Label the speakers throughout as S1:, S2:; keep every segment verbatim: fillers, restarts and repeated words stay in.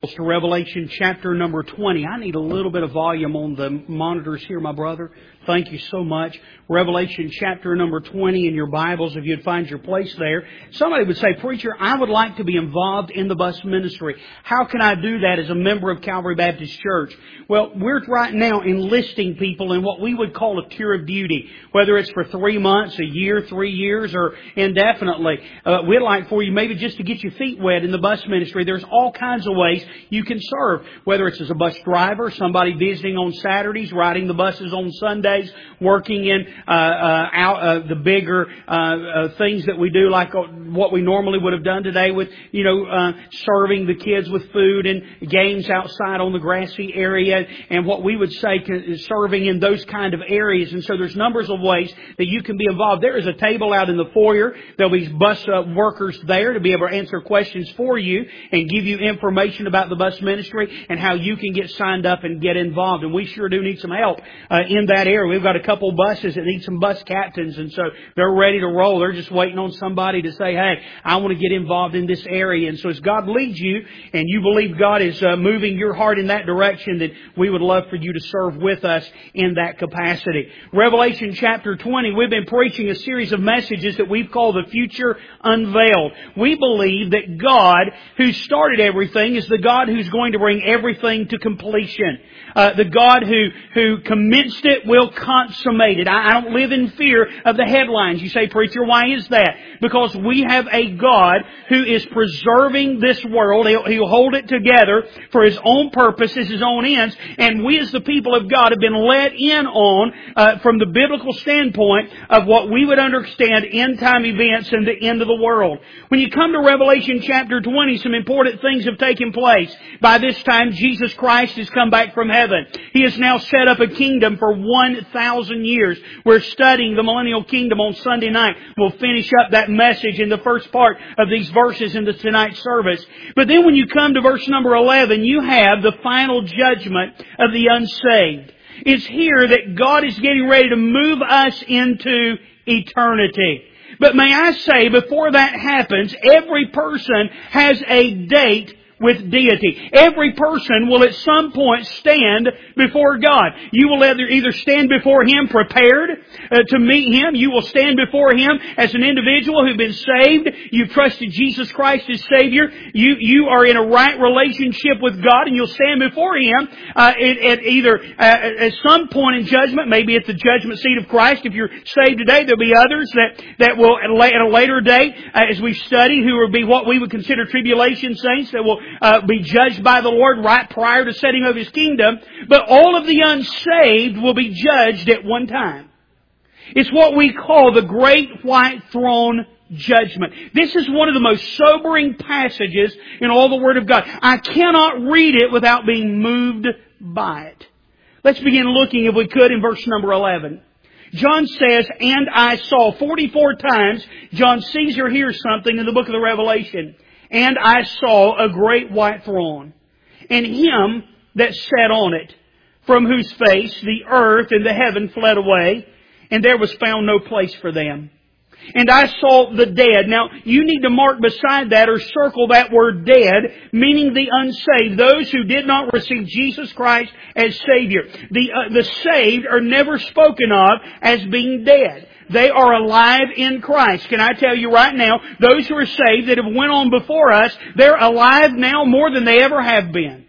S1: to Revelation chapter number twenty. I need a little bit of volume on the monitors here, my brother. Thank you so much. Revelation chapter number twenty in your Bibles, if you'd find your place there. Somebody would say, "Preacher, I would like to be involved in the bus ministry. How can I do that as a member of Calvary Baptist Church?" Well, we're right now enlisting people in what we would call a tour of duty, whether it's for three months, a year, three years, or indefinitely. Uh, we'd like for you maybe just to get your feet wet in the bus ministry. There's all kinds of ways you can serve, whether it's as a bus driver, somebody visiting on Saturdays, riding the buses on Sundays, working in uh, uh, out uh, the bigger uh, uh, things that we do, like uh, what we normally would have done today with, you know, uh, serving the kids with food and games outside on the grassy area, and what we would say is serving in those kind of areas. And so there's numbers of ways that you can be involved. There is a table out in the foyer. There'll be bus uh, workers there to be able to answer questions for you and give you information about the bus ministry and how you can get signed up and get involved. And we sure do need some help uh, in that area. We've got a couple buses that need some bus captains, and so they're ready to roll. They're just waiting on somebody to say, "Hey, I want to get involved in this area." And so as God leads you and you believe God is uh, moving your heart in that direction, then we would love for you to serve with us in that capacity. Revelation chapter twenty, we've been preaching a series of messages that we've called The Future Unveiled. We believe that God, who started everything, is the God who's going to bring everything to completion. Uh, the God who, who commenced it will consummate it. I, I don't live in fear of the headlines. You say, "Preacher, why is that?" Because we have a God who is preserving this world. He'll, he'll hold it together for His own purposes, His own ends. And we as the people of God have been let in on, uh, from the biblical standpoint of what we would understand end time events and the end of the world. When you come to Revelation chapter twenty, some important things have taken place. By this time, Jesus Christ has come back from heaven. He has now set up a kingdom for one thousand years. We're studying the millennial kingdom on Sunday night. We'll finish up that message in the first part of these verses in the tonight's service. But then when you come to verse number eleven, you have the final judgment of the unsaved. It's here that God is getting ready to move us into eternity. But may I say, before that happens, every person has a date with deity. Every person will at some point stand before God. You will either, either stand before Him prepared uh, to meet Him. You will stand before Him as an individual who's been saved. You've trusted Jesus Christ as Savior. You you are in a right relationship with God, and you'll stand before Him uh, at, at either uh, at some point in judgment, maybe at the judgment seat of Christ. If you're saved today, there'll be others that, that will at a later date, uh, as we study, who will be what we would consider tribulation saints that will Uh, be judged by the Lord right prior to setting of His kingdom. But all of the unsaved will be judged at one time. It's what we call the Great White Throne Judgment. This is one of the most sobering passages in all the Word of God. I cannot read it without being moved by it. Let's begin looking, if we could, in verse number eleven. John says, "And I saw," forty-four times John sees or hears something in the book of the Revelation. "And I saw a great white throne, and Him that sat on it, from whose face the earth and the heaven fled away, and there was found no place for them. And I saw the dead." Now, you need to mark beside that or circle that word "dead," meaning the unsaved, those who did not receive Jesus Christ as Savior. The, uh, the saved are never spoken of as being dead. They are alive in Christ. Can I tell you right now, those who are saved that have went on before us, they're alive now more than they ever have been.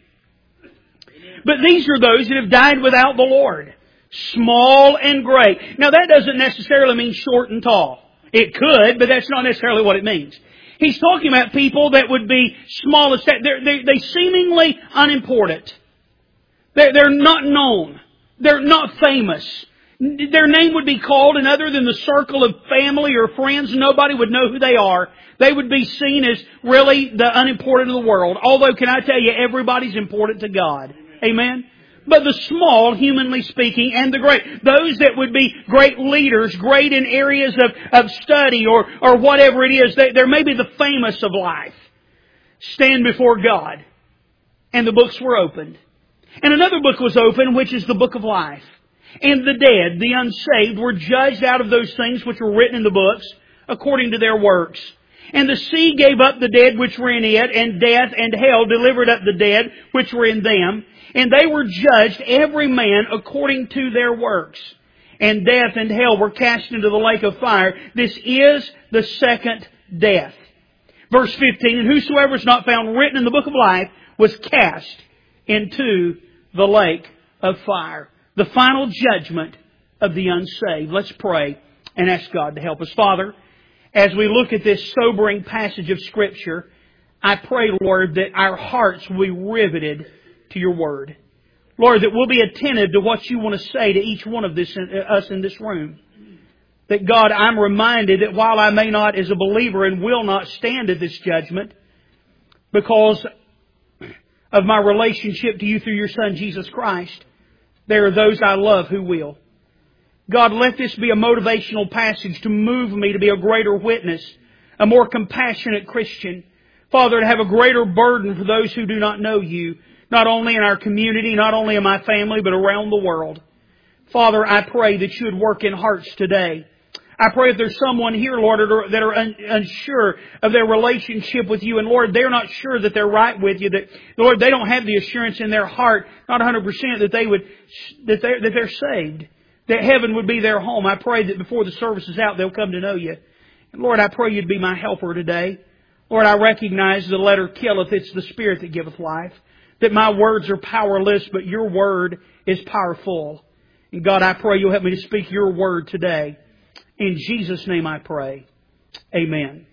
S1: But these are those that have died without the Lord. Small and great. Now that doesn't necessarily mean short and tall. It could, but that's not necessarily what it means. He's talking about people that would be small as that. They're, they they seemingly unimportant. They're, they're not known. They're not famous. Their name would be called, and other than the circle of family or friends, nobody would know who they are. They would be seen as really the unimportant of the world. Although, can I tell you, everybody's important to God. Amen? But the small, humanly speaking, and the great. Those that would be great leaders, great in areas of, of study or, or whatever it is. They, they're maybe the famous of life. Stand before God. And the books were opened. And another book was opened, which is the book of life. And the dead, the unsaved, were judged out of those things which were written in the books according to their works. And the sea gave up the dead which were in it, and death and hell delivered up the dead which were in them. And they were judged, every man according to their works. And death and hell were cast into the lake of fire. This is the second death. Verse fifteen, and whosoever is not found written in the book of life was cast into the lake of fire. The final judgment of the unsaved. Let's pray and ask God to help us. Father, as we look at this sobering passage of Scripture, I pray, Lord, that our hearts will be riveted to Your Word. Lord, that we'll be attentive to what You want to say to each one of this, us in this room. That, God, I'm reminded that while I may not as a believer and will not stand at this judgment because of my relationship to You through Your Son, Jesus Christ, there are those I love who will. God, let this be a motivational passage to move me to be a greater witness, a more compassionate Christian. Father, to have a greater burden for those who do not know You, not only in our community, not only in my family, but around the world. Father, I pray that You would work in hearts today. I pray if there's someone here, Lord, that are un- unsure of their relationship with You, and Lord, they're not sure that they're right with You, that, Lord, they don't have the assurance in their heart, not one hundred percent, that they would, that they're, that they're saved, that heaven would be their home. I pray that before the service is out, they'll come to know You. And Lord, I pray You'd be my helper today. Lord, I recognize the letter killeth, it's the Spirit that giveth life. That my words are powerless, but Your Word is powerful. And God, I pray You'll help me to speak Your Word today. In Jesus' name I pray. Amen.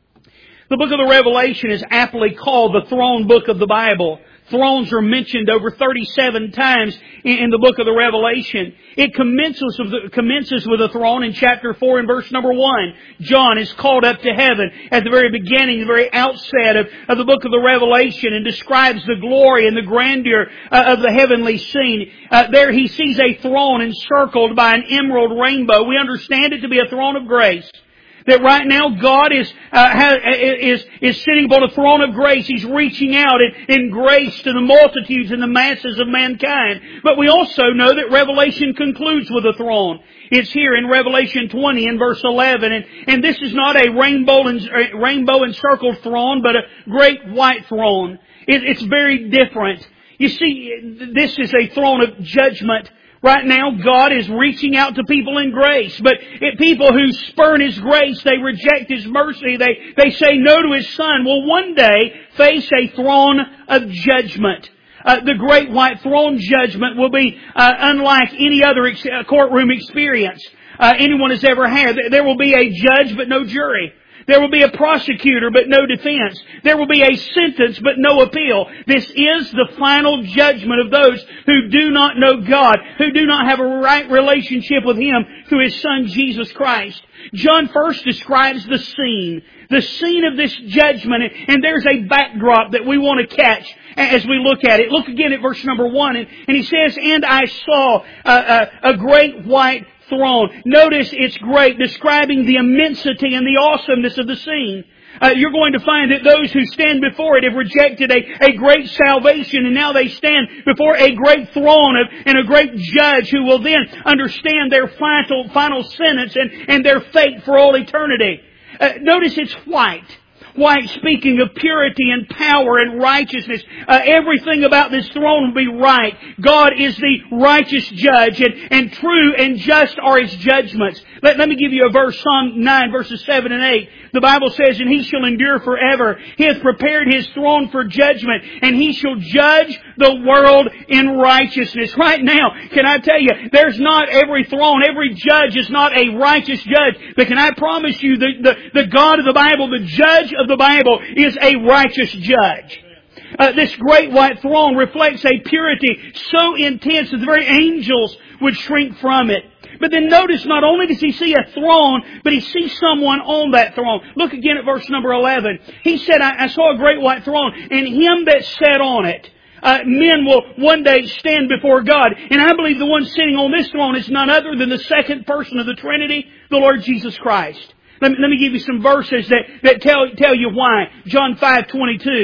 S1: The book of the Revelation is aptly called the throne book of the Bible. Thrones are mentioned over thirty-seven times in the book of the Revelation. It commences with, the, commences with a throne in chapter four and verse number one. John is called up to heaven at the very beginning, the very outset of, of the book of the Revelation, and describes the glory and the grandeur uh, of the heavenly scene. Uh, there he sees a throne encircled by an emerald rainbow. We understand it to be a throne of grace. That right now God is, uh, has, is, is sitting upon a throne of grace. He's reaching out in, in grace to the multitudes and the masses of mankind. But we also know that Revelation concludes with a throne. It's here in Revelation twenty in verse eleven. And, and this is not a rainbow, rainbow encircled throne, but a great white throne. It, it's very different. You see, this is a throne of judgment. Right now, God is reaching out to people in grace. But it, people who spurn His grace, they reject His mercy, they, they say no to His Son, will one day face a throne of judgment. Uh, the great white throne judgment will be uh, unlike any other ex- courtroom experience uh, anyone has ever had. There will be a judge but no jury. There will be a prosecutor but no defense. There will be a sentence but no appeal. This is the final judgment of those who do not know God, who do not have a right relationship with Him through His Son Jesus Christ. John first describes the scene, the scene of this judgment, and there's a backdrop that we want to catch as we look at it. Look again at verse number one, and, and he says, "And I saw a, a, a great white throne." Notice it's great, describing the immensity and the awesomeness of the scene. Uh, you're going to find that those who stand before it have rejected a, a great salvation, and now they stand before a great throne of, and a great judge who will then understand their final, final sentence and, and their fate for all eternity. Uh, notice it's white. White, speaking of purity and power and righteousness. Uh, everything about this throne will be right. God is the righteous judge, and, and true and just are His judgments. Let, let me give you a verse, Psalm nine, verses seven and eight. The Bible says, "And He shall endure forever. He hath prepared His throne for judgment, and He shall judge the world in righteousness." Right now, can I tell you, there's not every throne, every judge is not a righteous judge. But can I promise you, the, the, the God of the Bible, the judge of the Bible, is a righteous judge. Uh, this great white throne reflects a purity so intense that the very angels would shrink from it. But then notice, not only does he see a throne, but he sees someone on that throne. Look again at verse number eleven. He said, I, I saw a great white throne, and Him that sat on it. Uh, men will one day stand before God. And I believe the one sitting on this throne is none other than the second person of the Trinity, the Lord Jesus Christ. Let me, let me give you some verses that, that tell, tell you why. John five twenty-two.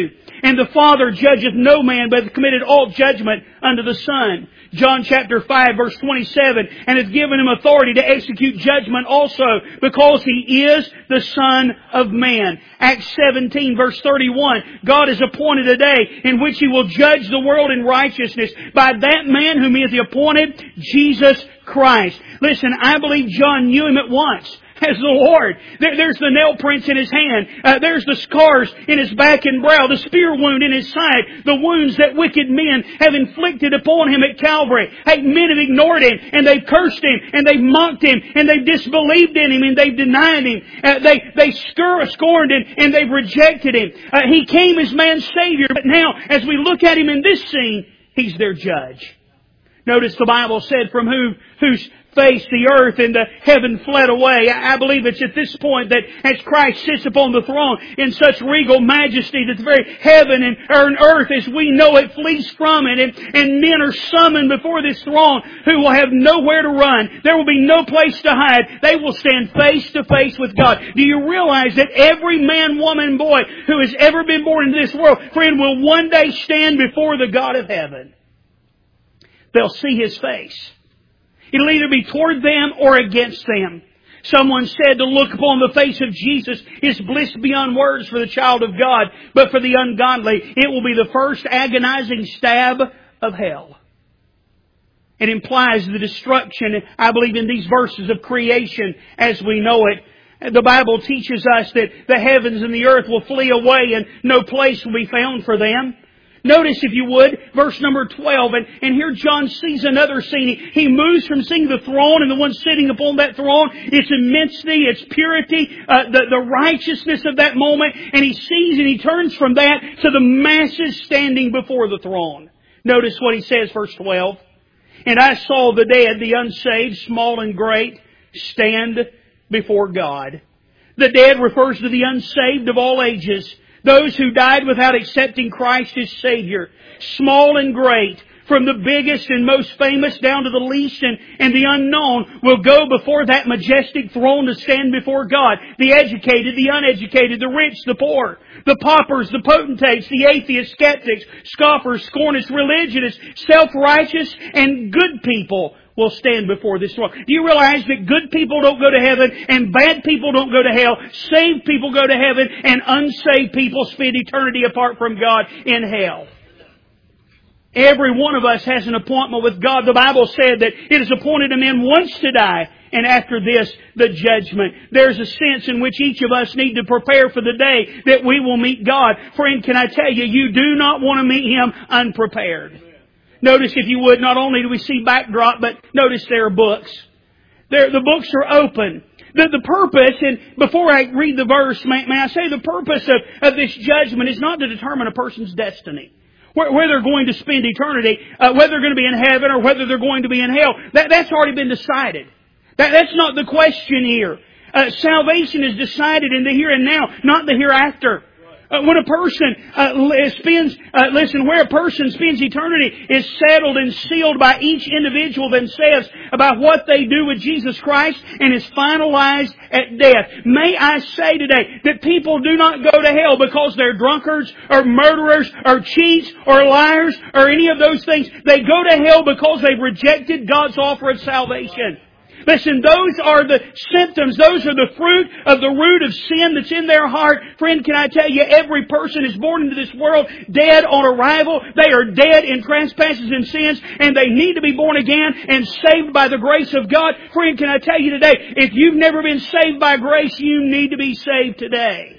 S1: And the Father judgeth no man, but hath committed all judgment unto the Son. John chapter five verse twenty-seven, and hath given Him authority to execute judgment also, because He is the Son of Man. Acts seventeen verse thirty-one, God has appointed a day in which He will judge the world in righteousness by that man whom He hath appointed, Jesus Christ. Listen, I believe John knew Him at once as the Lord. There, there's the nail prints in His hand. Uh, there's the scars in His back and brow. The spear wound in His side. The wounds that wicked men have inflicted upon Him at Calvary. Hey, men have ignored Him, and they've cursed Him, and they've mocked Him, and they've disbelieved in Him, and they've denied Him. Uh, they they scur- scorned Him, and they've rejected Him. Uh, he came as man's Savior, but now, as we look at Him in this scene, He's their judge. Notice the Bible said, from who, whose face the earth and the heaven fled away. I believe it's at this point that as Christ sits upon the throne in such regal majesty that the very heaven and earth as we know it flees from it, and, and men are summoned before this throne who will have nowhere to run. There will be no place to hide. They will stand face to face with God. Do you realize that every man, woman, boy who has ever been born into this world, friend, will one day stand before the God of heaven? They'll see His face. It'll either be toward them or against them. Someone said to look upon the face of Jesus is bliss beyond words for the child of God, but for the ungodly, it will be the first agonizing stab of hell. It implies the destruction, I believe, in these verses of creation as we know it. The Bible teaches us that the heavens and the earth will flee away and no place will be found for them. Notice, if you would, verse number twelve, and, and here John sees another scene. He, he moves from seeing the throne and the one sitting upon that throne, its immensity, its purity, uh, the, the righteousness of that moment, and he sees and he turns from that to the masses standing before the throne. Notice what he says, verse twelve. And I saw the dead, the unsaved, small and great, stand before God. The dead refers to the unsaved of all ages. Those who died without accepting Christ as Savior. Small and great, from the biggest and most famous down to the least and, and the unknown, will go before that majestic throne to stand before God. The educated, the uneducated, the rich, the poor, the paupers, the potentates, the atheists, skeptics, scoffers, scornists, religionists, self-righteous, and good people will stand before this throne. Do you realize that good people don't go to heaven and bad people don't go to hell? Saved people go to heaven and unsaved people spend eternity apart from God in hell. Every one of us has an appointment with God. The Bible said that it is appointed a man once to die, and after this, the judgment. There's a sense in which each of us need to prepare for the day that we will meet God. Friend, can I tell you, you do not want to meet Him unprepared. Notice, if you would, not only do we see backdrop, but notice there are books. There, the books are open. The, the purpose, and before I read the verse, may, may I say the purpose of, of this judgment is not to determine a person's destiny. Where, where they're going to spend eternity, uh, whether they're going to be in heaven or whether they're going to be in hell. That, that's already been decided. That, that's not the question here. Uh, salvation is decided in the here and now, not the hereafter. Uh, when a person uh, spends, uh, listen, where a person spends eternity is settled and sealed by each individual themselves about what they do with Jesus Christ and is finalized at death. May I say today that people do not go to hell because they're drunkards or murderers or cheats or liars or any of those things. They go to hell because they've rejected God's offer of salvation. Listen, those are the symptoms. Those are the fruit of the root of sin that's in their heart. Friend, can I tell you, every person is born into this world dead on arrival. They are dead in trespasses and sins, and they need to be born again and saved by the grace of God. Friend, can I tell you today, if you've never been saved by grace, you need to be saved today.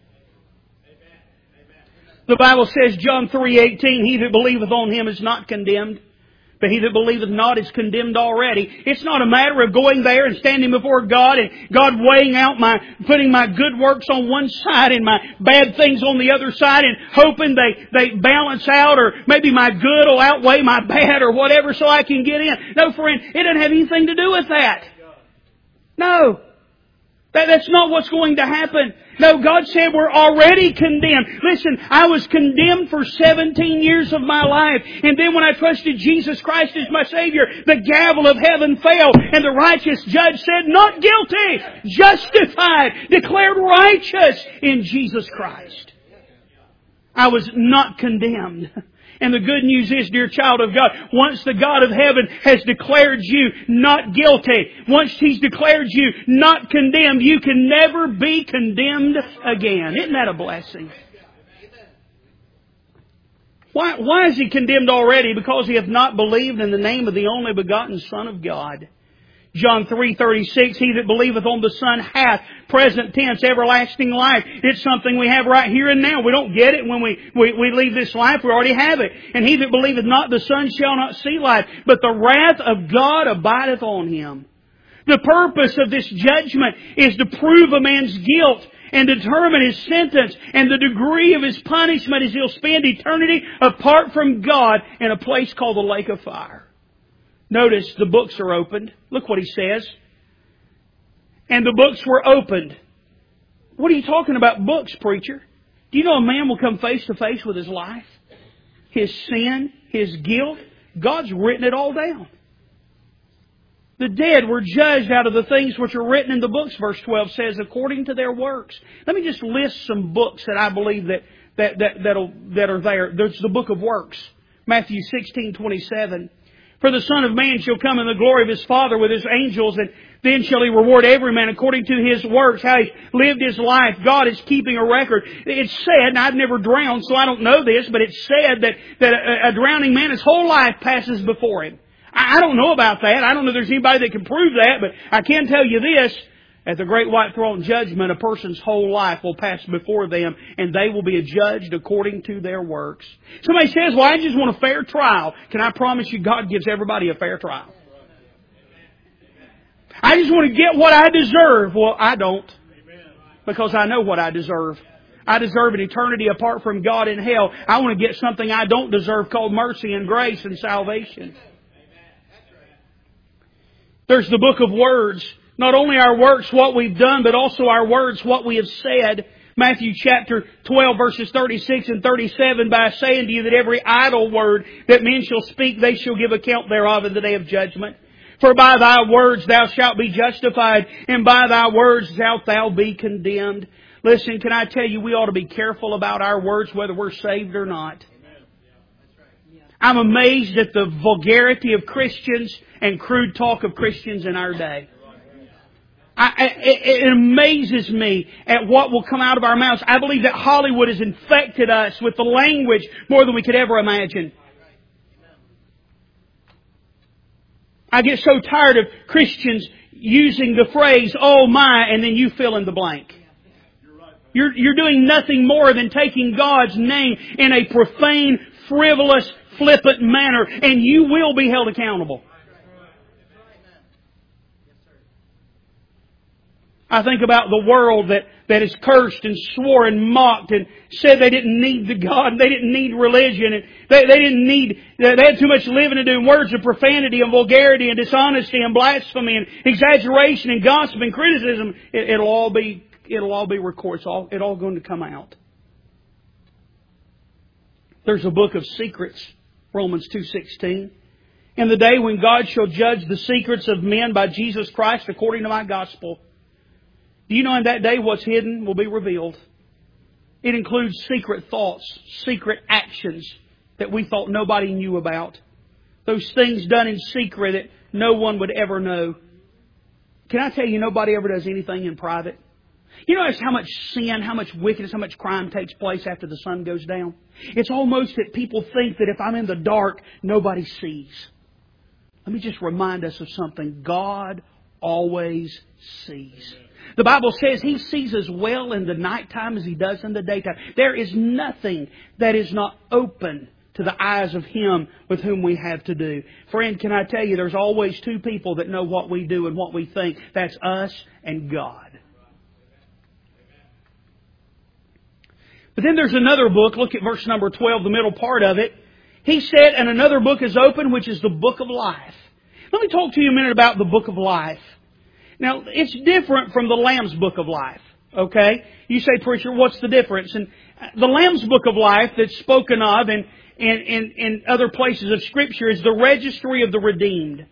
S1: The Bible says, John three eighteen, he that believeth on Him is not condemned, but he that believeth not is condemned already. It's not a matter of going there and standing before God and God weighing out my, putting my good works on one side and my bad things on the other side and hoping they, they balance out, or maybe my good will outweigh my bad or whatever so I can get in. No, friend, it doesn't have anything to do with that. No. That, that's not what's going to happen. No, God said we're already condemned. Listen, I was condemned for seventeen years of my life. And then when I trusted Jesus Christ as my Savior, the gavel of heaven fell and the righteous judge said, not guilty, justified, declared righteous in Jesus Christ. I was not condemned. And the good news is, dear child of God, once the God of heaven has declared you not guilty, once He's declared you not condemned, you can never be condemned again. Isn't that a blessing? Why, why is he condemned already? Because he hath not believed in the name of the only begotten Son of God. John three thirty-six, he that believeth on the Son hath, present tense, everlasting life. It's something we have right here and now. We don't get it when we, we, we leave this life. We already have it. And he that believeth not the Son shall not see life, but the wrath of God abideth on him. The purpose of this judgment is to prove a man's guilt and determine his sentence and the degree of his punishment as he'll spend eternity apart from God in a place called the lake of fire. Notice the books are opened. Look what he says. And the books were opened. What are you talking about books, preacher? Do you know a man will come face to face with his life? His sin, his guilt. God's written it all down. The dead were judged out of the things which are written in the books, verse twelve says, according to their works. Let me just list some books that I believe that, that, that, that'll, that are there. There's the book of works. Matthew sixteen twenty-seven. For the Son of Man shall come in the glory of His Father with His angels, and then shall He reward every man according to his works, how he lived his life. God is keeping a record. It's said, and I've never drowned, so I don't know this, but it's said that, that a, a drowning man, his whole life passes before him. I, I don't know about that. I don't know if there's anybody that can prove that, but I can tell you this. At the great white throne judgment, a person's whole life will pass before them, and they will be judged according to their works. Somebody says, well, I just want a fair trial. Can I promise you, God gives everybody a fair trial? I just want to get what I deserve. Well, I don't. Because I know what I deserve. I deserve an eternity apart from God in hell. I want to get something I don't deserve called mercy and grace and salvation. There's the book of words. Not only our works, what we've done, but also our words, what we have said. Matthew chapter twelve, verses thirty-six and thirty-seven, by saying to you that every idle word that men shall speak, they shall give account thereof in the day of judgment. For by thy words thou shalt be justified, and by thy words shalt thou be condemned. Listen, can I tell you, we ought to be careful about our words, whether we're saved or not. I'm amazed at the vulgarity of Christians and crude talk of Christians in our day. I, it, it amazes me at what will come out of our mouths. I believe that Hollywood has infected us with the language more than we could ever imagine. I get so tired of Christians using the phrase, oh my, and then you fill in the blank. You're, you're doing nothing more than taking God's name in a profane, frivolous, flippant manner, and you will be held accountable. I think about the world that, that has cursed and swore and mocked and said they didn't need the God, they didn't need religion, and they, they didn't need, they had too much living to do, and words of profanity and vulgarity and dishonesty and blasphemy and exaggeration and gossip and criticism. It, it'll all be, it'll all be recorded. It's all, it's all going to come out. There's a book of secrets, Romans two sixteen. In the day when God shall judge the secrets of men by Jesus Christ according to my gospel. Do you know in that day what's hidden will be revealed? It includes secret thoughts, secret actions that we thought nobody knew about. Those things done in secret that no one would ever know. Can I tell you, nobody ever does anything in private? You know how much sin, how much wickedness, how much crime takes place after the sun goes down? It's almost that people think that if I'm in the dark, nobody sees. Let me just remind us of something. God always sees. The Bible says He sees as well in the nighttime as He does in the daytime. There is nothing that is not open to the eyes of Him with whom we have to do. Friend, can I tell you, there's always two people that know what we do and what we think. That's us and God. But then there's another book. Look at verse number twelve, the middle part of it. He said, and another book is open, which is the book of life. Let me talk to you a minute about the book of life. Now, it's different from the Lamb's book of life. Okay? You say, preacher, what's the difference? And the Lamb's book of life that's spoken of in, in, in, in other places of Scripture is the registry of the redeemed.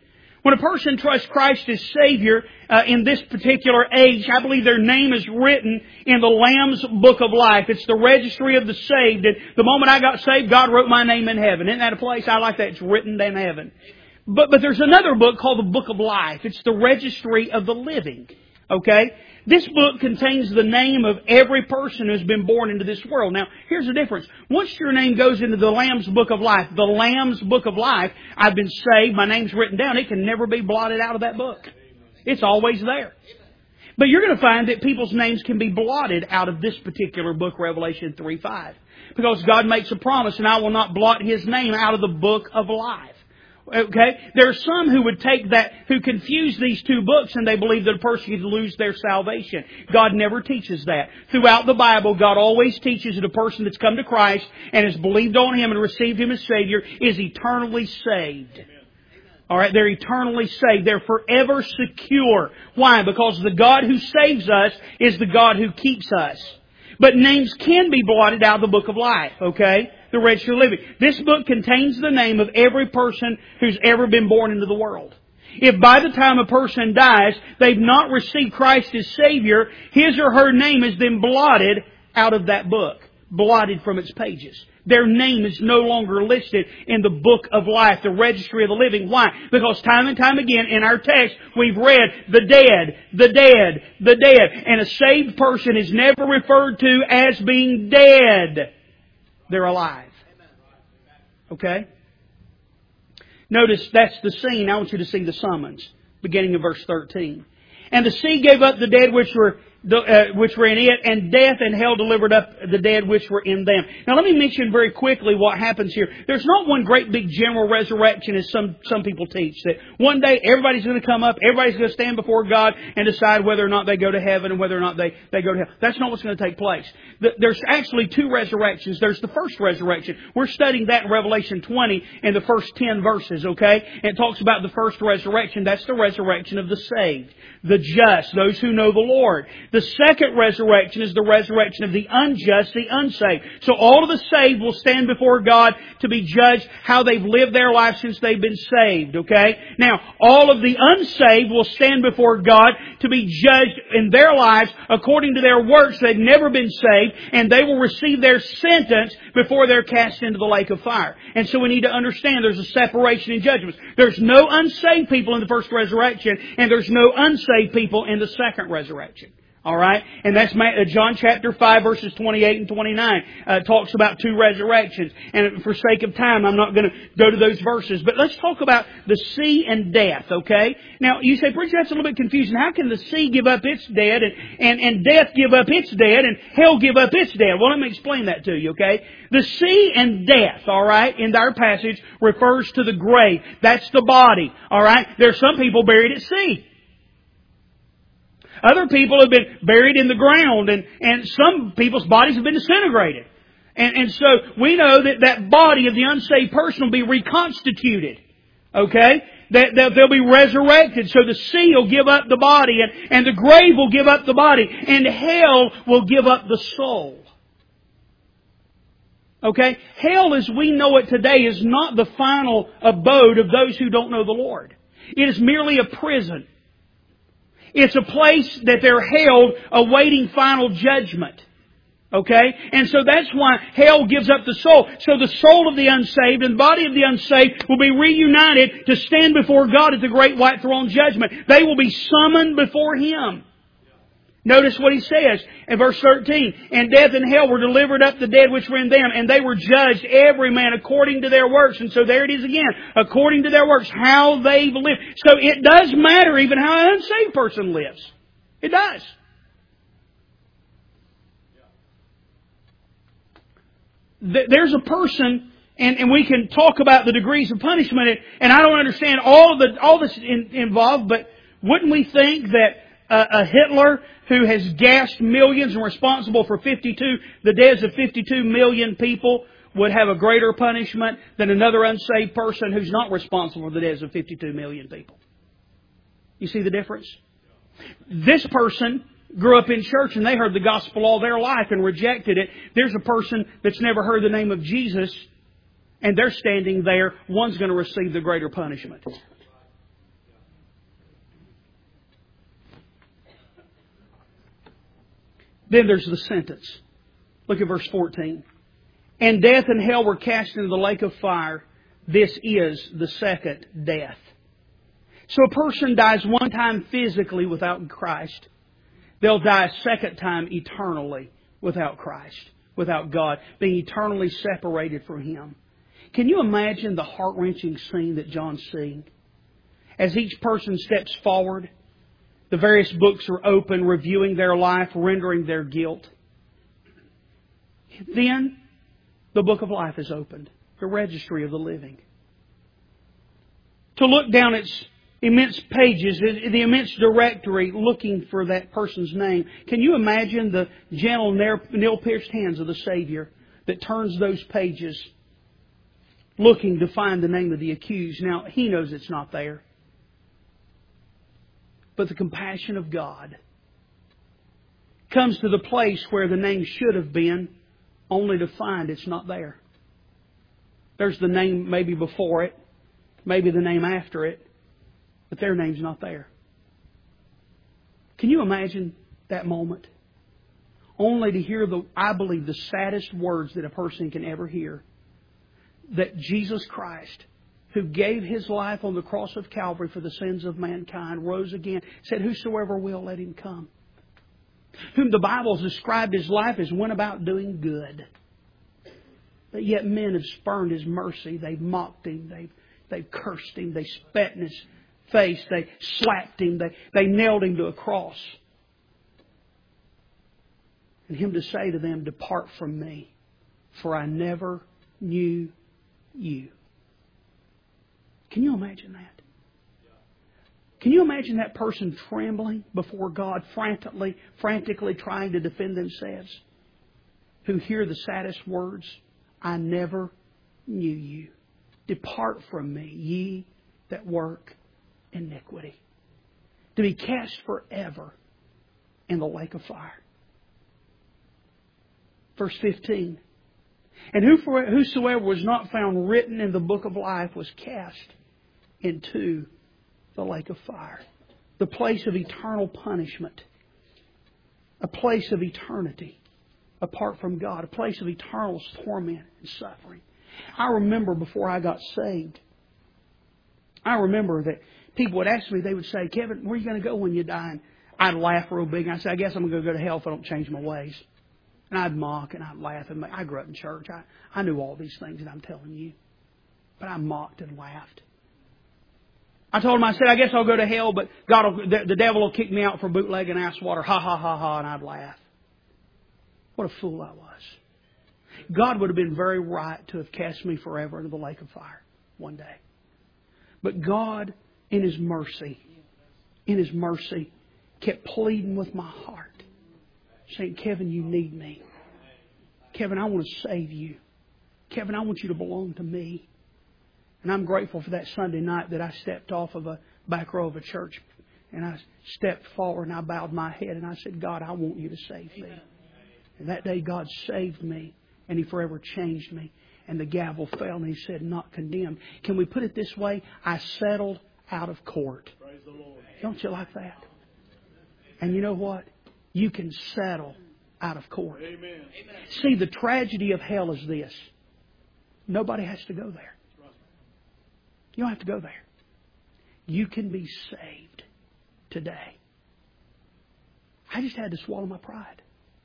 S1: When a person trusts Christ as Savior uh, in this particular age, I believe their name is written in the Lamb's Book of Life. It's the registry of the saved. And the moment I got saved, God wrote my name in heaven. Isn't that a place? I like that. It's written in heaven. But, but there's another book called the Book of Life. It's the registry of the living. Okay? This book contains the name of every person who's been born into this world. Now, here's the difference. Once your name goes into the Lamb's Book of Life, the Lamb's Book of Life, I've been saved, my name's written down, it can never be blotted out of that book. It's always there. But you're going to find that people's names can be blotted out of this particular book, Revelation three five. Because God makes a promise, and I will not blot His name out of the Book of Life. Okay? There are some who would take that, who confuse these two books, and they believe that a person could lose their salvation. God never teaches that. Throughout the Bible, God always teaches that a person that's come to Christ and has believed on Him and received Him as Savior is eternally saved. Alright, they're eternally saved. They're forever secure. Why? Because the God who saves us is the God who keeps us. But names can be blotted out of the Book of Life, okay? The Register of Living. This book contains the name of every person who's ever been born into the world. If by the time a person dies, they've not received Christ as Savior, his or her name has been blotted out of that book. Blotted from its pages. Their name is no longer listed in the Book of Life, the Registry of the Living. Why? Because time and time again in our text we've read the dead, the dead, the dead. And a saved person is never referred to as being dead. They're alive. Okay? Notice that's the scene. I want you to see the summons, beginning of verse thirteen. And the sea gave up the dead which were The, uh, which were in it, and death and hell delivered up the dead which were in them. Now let me mention very quickly what happens here. There's not one great big general resurrection as some, some people teach. That one day everybody's going to come up, everybody's going to stand before God and decide whether or not they go to heaven and whether or not they, they go to hell. That's not what's going to take place. The, there's actually two resurrections. There's the first resurrection. We're studying that in Revelation twenty in the first ten verses, okay? And it talks about the first resurrection. That's the resurrection of the saved, the just, those who know the Lord. The second resurrection is the resurrection of the unjust, the unsaved. So all of the saved will stand before God to be judged how they've lived their life since they've been saved, okay? Now, all of the unsaved will stand before God to be judged in their lives according to their works. They've never been saved, and they will receive their sentence before they're cast into the lake of fire. And so we need to understand there's a separation in judgments. There's no unsaved people in the first resurrection, and there's no unsaved people in the second resurrection. All right? And that's John chapter five, verses twenty-eight and twenty-nine. Uh, talks about two resurrections. And for sake of time, I'm not going to go to those verses. But let's talk about the sea and death, okay? Now, you say, preacher, that's a little bit confusing. How can the sea give up its dead and, and, and death give up its dead and hell give up its dead? Well, let me explain that to you, okay? The sea and death, all right, in our passage refers to the grave. That's the body, all right? There are some people buried at sea. Other people have been buried in the ground, and, and some people's bodies have been disintegrated. And, and so we know that that body of the unsaved person will be reconstituted. Okay? That, that they'll be resurrected. So the sea will give up the body, and, and the grave will give up the body, and hell will give up the soul. Okay? Hell as we know it today is not the final abode of those who don't know the Lord. It is merely a prison. It's a place that they're held awaiting final judgment. Okay? And so that's why hell gives up the soul. So the soul of the unsaved and the body of the unsaved will be reunited to stand before God at the great white throne judgment. They will be summoned before Him. Notice what He says in verse thirteen. And death and hell were delivered up the dead which were in them, and they were judged every man according to their works. And so there it is again. According to their works, how they've lived. So it does matter even how an unsaved person lives. It does. There's a person, and, and we can talk about the degrees of punishment, and I don't understand all the all this in, involved, but wouldn't we think that Uh, a Hitler who has gassed millions and responsible for fifty-two, the deaths of fifty-two million people would have a greater punishment than another unsaved person who's not responsible for the deaths of fifty-two million people? You see the difference? This person grew up in church and they heard the gospel all their life and rejected it. There's a person that's never heard the name of Jesus and they're standing there. One's going to receive the greater punishment. Then there's the sentence. Look at verse fourteen. And death and hell were cast into the lake of fire. This is the second death. So a person dies one time physically without Christ. They'll die a second time eternally without Christ, without God, being eternally separated from Him. Can you imagine the heart-wrenching scene that John's seeing? As each person steps forward, the various books are open, reviewing their life, rendering their guilt. Then the book of life is opened, the registry of the living. To look down its immense pages, the immense directory looking for that person's name. Can you imagine the gentle, nail-pierced hands of the Savior that turns those pages looking to find the name of the accused? Now, He knows it's not there. But the compassion of God comes to the place where the name should have been, only to find it's not there. There's the name maybe before it, maybe the name after it, but their name's not there. Can you imagine that moment? Only to hear the, I believe, the saddest words that a person can ever hear. That Jesus Christ, who gave His life on the cross of Calvary for the sins of mankind, rose again, said, whosoever will, let him come. Whom the Bible has described His life as went about doing good. But yet men have spurned His mercy. They've mocked Him. They've, they've cursed Him. They spat in His face. They slapped Him. They, they nailed Him to a cross. And Him to say to them, depart from me, for I never knew you. Can you imagine that? Can you imagine that person trembling before God, frantically, frantically trying to defend themselves, who hear the saddest words, I never knew you. Depart from me, ye that work iniquity. To be cast forever in the lake of fire. Verse fifteen. And whosoever was not found written in the book of life was cast into the lake of fire. The place of eternal punishment. A place of eternity apart from God. A place of eternal torment and suffering. I remember before I got saved, I remember that people would ask me, they would say, Kevin, where are you going to go when you die? And I'd laugh real big. And I'd say, I guess I'm going to go to hell if I don't change my ways. And I'd mock and I'd laugh. And I grew up in church. I, I knew all these things that I'm telling you. But I mocked and laughed. I told him, I said, I guess I'll go to hell, but God will, the, the devil will kick me out for bootlegging ass water. Ha, ha, ha, ha. And I'd laugh. What a fool I was. God would have been very right to have cast me forever into the lake of fire one day. But God, in His mercy, in His mercy, kept pleading with my heart. Saying, Kevin, you need me. Kevin, I want to save you. Kevin, I want you to belong to me. And I'm grateful for that Sunday night that I stepped off of a back row of a church and I stepped forward and I bowed my head and I said, God, I want you to save me. And that day God saved me and He forever changed me. And the gavel fell and He said, not condemned. Can we put it this way? I settled out of court.
S2: Praise the Lord.
S1: Don't you like that? And you know what? You can settle out of court.
S2: Amen.
S1: See, the tragedy of hell is this. Nobody has to go there. You don't have to go there. You can be saved today. I just had to swallow my pride.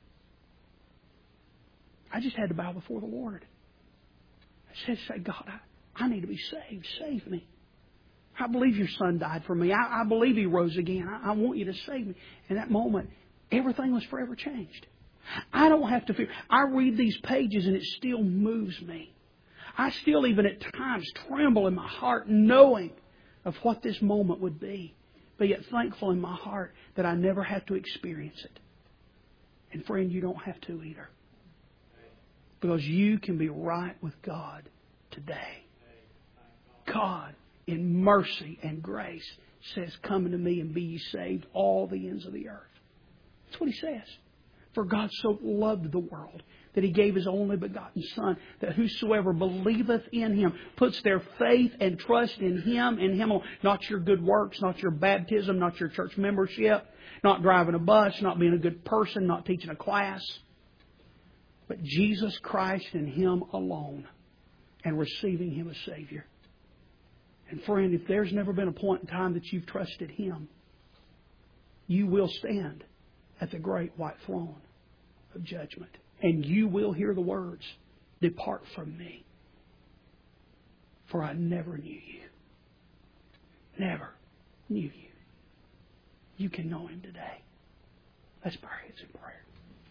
S1: I just had to bow before the Lord. I said, say, God, I, I need to be saved. Save me. I believe your Son died for me. I, I believe He rose again. I, I want you to save me. In that moment, everything was forever changed. I don't have to fear. I read these pages and it still moves me. I still even at times tremble in my heart knowing of what this moment would be. But yet thankful in my heart that I never have to experience it. And friend, you don't have to either. Because you can be right with God today. God, in mercy and grace, says, come unto me and be ye saved, all the ends of the earth. That's what He says. For God so loved the world that He gave His only begotten Son, that whosoever believeth in Him, puts their faith and trust in Him and Him alone. Not your good works, not your baptism, not your church membership, not driving a bus, not being a good person, not teaching a class, but Jesus Christ and Him alone, and receiving Him as Savior. And friend, if there's never been a point in time that you've trusted Him, you will stand at the great white throne of judgment. And you will hear the words, "Depart from me, for I never knew you." Never knew you. You can know Him today. Let's bow our heads in prayer.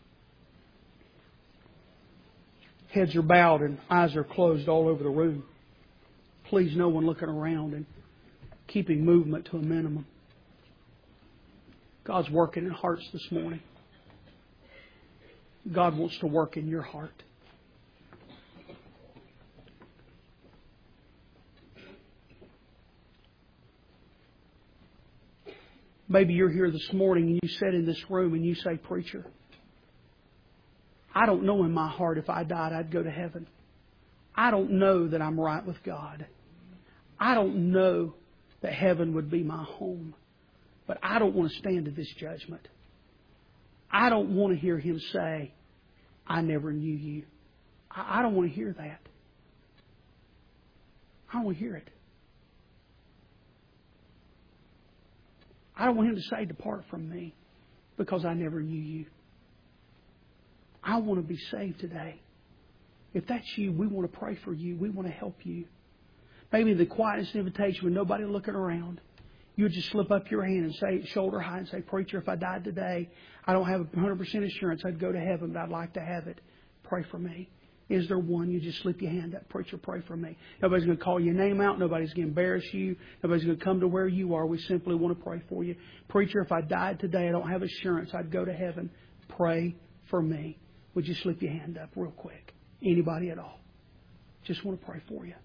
S1: Heads are bowed and eyes are closed all over the room. Please, no one looking around and keeping movement to a minimum. God's working in hearts this morning. God wants to work in your heart. Maybe you're here this morning and you sit in this room and you say, "Preacher, I don't know in my heart if I died I'd go to heaven. I don't know that I'm right with God. I don't know that heaven would be my home. But I don't want to stand at this judgment. I don't want to hear Him say, 'I never knew you.'" I, I don't want to hear that. I don't want to hear it. I don't want Him to say, "Depart from me, because I never knew you." I want to be saved today. If that's you, we want to pray for you. We want to help you. Maybe the quietest invitation with nobody looking around, you would just slip up your hand and say, shoulder high, and say, "Preacher, if I died today, I don't have one hundred percent assurance I'd go to heaven, but I'd like to have it. Pray for me." Is there one? You just slip your hand up. "Preacher, pray for me." Nobody's going to call your name out. Nobody's going to embarrass you. Nobody's going to come to where you are. We simply want to pray for you. "Preacher, if I died today, I don't have assurance I'd go to heaven. Pray for me." Would you slip your hand up real quick? Anybody at all? Just want to pray for you.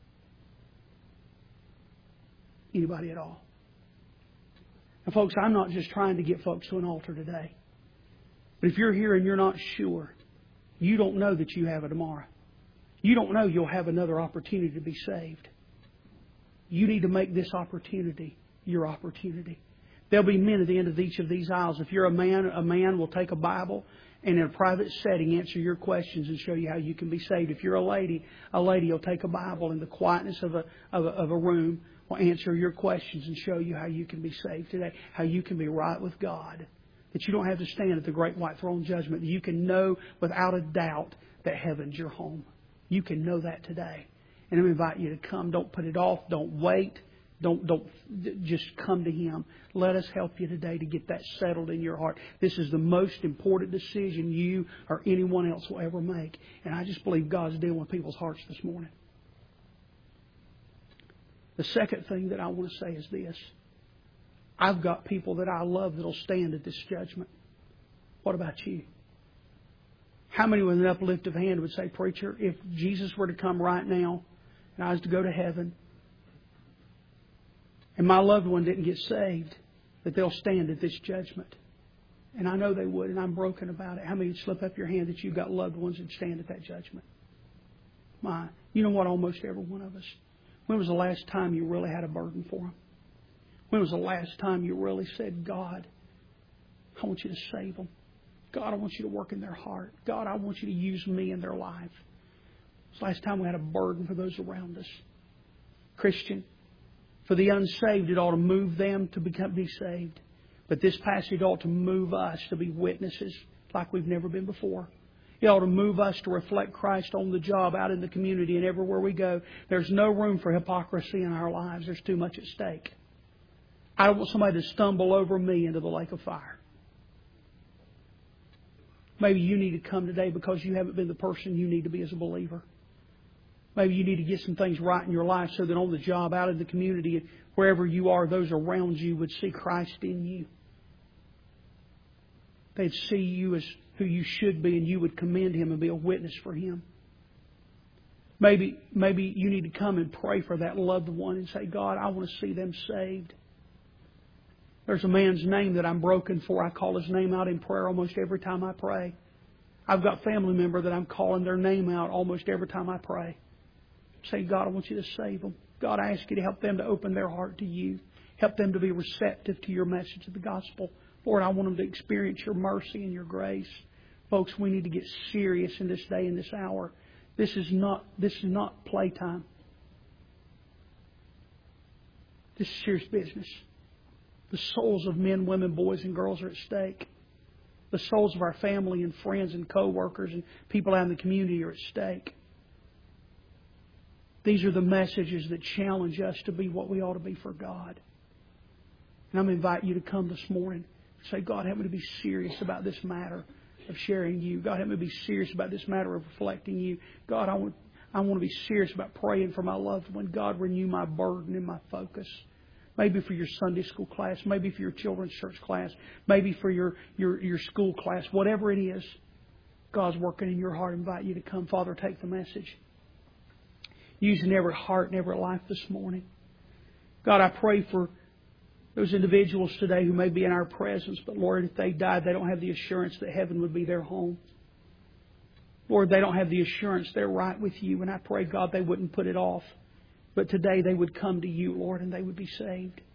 S1: Anybody at all? And folks, I'm not just trying to get folks to an altar today. But if you're here and you're not sure, you don't know that you have a tomorrow. You don't know you'll have another opportunity to be saved. You need to make this opportunity your opportunity. There'll be men at the end of each of these aisles. If you're a man, a man will take a Bible and in a private setting answer your questions and show you how you can be saved. If you're a lady, a lady will take a Bible in the quietness of a, of a, of a room, will answer your questions and show you how you can be saved today, how you can be right with God, that you don't have to stand at the great white throne judgment, that you can know without a doubt that heaven's your home. You can know that today. And I invite you to come. Don't put it off. Don't wait. Don't, don't just come to Him. Let us help you today to get that settled in your heart. This is the most important decision you or anyone else will ever make. And I just believe God's dealing with people's hearts this morning. The second thing that I want to say is this. I've got people that I love that will stand at this judgment. What about you? How many with an uplifted hand would say, "Preacher, if Jesus were to come right now and I was to go to heaven, and my loved one didn't get saved, that they'll stand at this judgment"? And I know they would, and I'm broken about it. How many would slip up your hand that you've got loved ones that stand at that judgment? My, you know what, almost every one of us. When was the last time you really had a burden for them? When was the last time you really said, "God, I want you to save them. God, I want you to work in their heart. God, I want you to use me in their life." It's the last time we had a burden for those around us. Christian, for the unsaved, it ought to move them to become be saved. But this passage ought to move us to be witnesses like we've never been before. It ought to move us to reflect Christ on the job, out in the community, and everywhere we go. There's no room for hypocrisy in our lives. There's too much at stake. I don't want somebody to stumble over me into the lake of fire. Maybe you need to come today because you haven't been the person you need to be as a believer. Maybe you need to get some things right in your life so that on the job, out in the community, wherever you are, those around you would see Christ in you. They'd see you as who you should be, and you would commend Him and be a witness for Him. Maybe, maybe you need to come and pray for that loved one and say, "God, I want to see them saved." There's a man's name that I'm broken for. I call his name out in prayer almost every time I pray. I've got family member that I'm calling their name out almost every time I pray. Say, God, I want you to save them. God, I ask you to help them to open their heart to you. Help them to be receptive to your message of the gospel. Lord, I want them to experience your mercy and your grace. Folks, we need to get serious in this day and this hour. This is not, this is not playtime. This is serious business. The souls of men, women, boys, and girls are at stake. The souls of our family and friends and co-workers and people out in the community are at stake. These are the messages that challenge us to be what we ought to be for God. And I'm going to invite you to come this morning and say, God, help me to be serious about this matter of sharing you. God, help me to be serious about this matter of reflecting you. God, I want, I want to be serious about praying for my loved one. God, renew my burden and my focus. Maybe for your Sunday school class, maybe for your children's church class, maybe for your, your, your school class, whatever it is, God's working in your heart. I invite you to come. Father, take the message. Using every heart and every life this morning. God, I pray for those individuals today who may be in our presence, but Lord, if they died, they don't have the assurance that heaven would be their home. Lord, they don't have the assurance they're right with you, and I pray, God, they wouldn't put it off. But today they would come to you, Lord, and they would be saved.